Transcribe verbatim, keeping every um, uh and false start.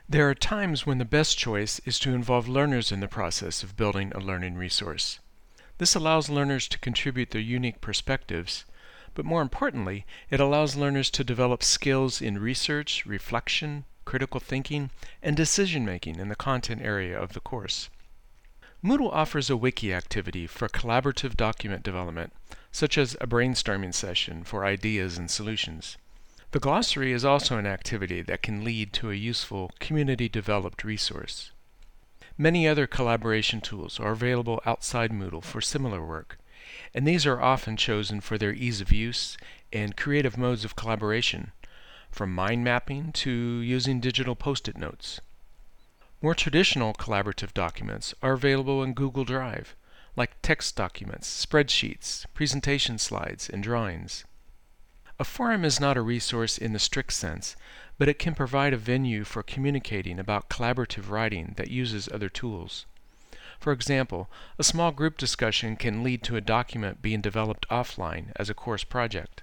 There are times when the best choice is to involve learners in the process of building a learning resource. This allows learners to contribute their unique perspectives, but more importantly, it allows learners to develop skills in research, reflection, critical thinking, and decision-making in the content area of the course. Moodle offers a wiki activity for collaborative document development, such as a brainstorming session for ideas and solutions. The glossary is also an activity that can lead to a useful community-developed resource. Many other collaboration tools are available outside Moodle for similar work, and these are often chosen for their ease of use and creative modes of collaboration, from mind mapping to using digital post-it notes. More traditional collaborative documents are available in Google Drive, like text documents, spreadsheets, presentation slides, and drawings. A forum is not a resource in the strict sense, but it can provide a venue for communicating about collaborative writing that uses other tools. For example, a small group discussion can lead to a document being developed offline as a course project.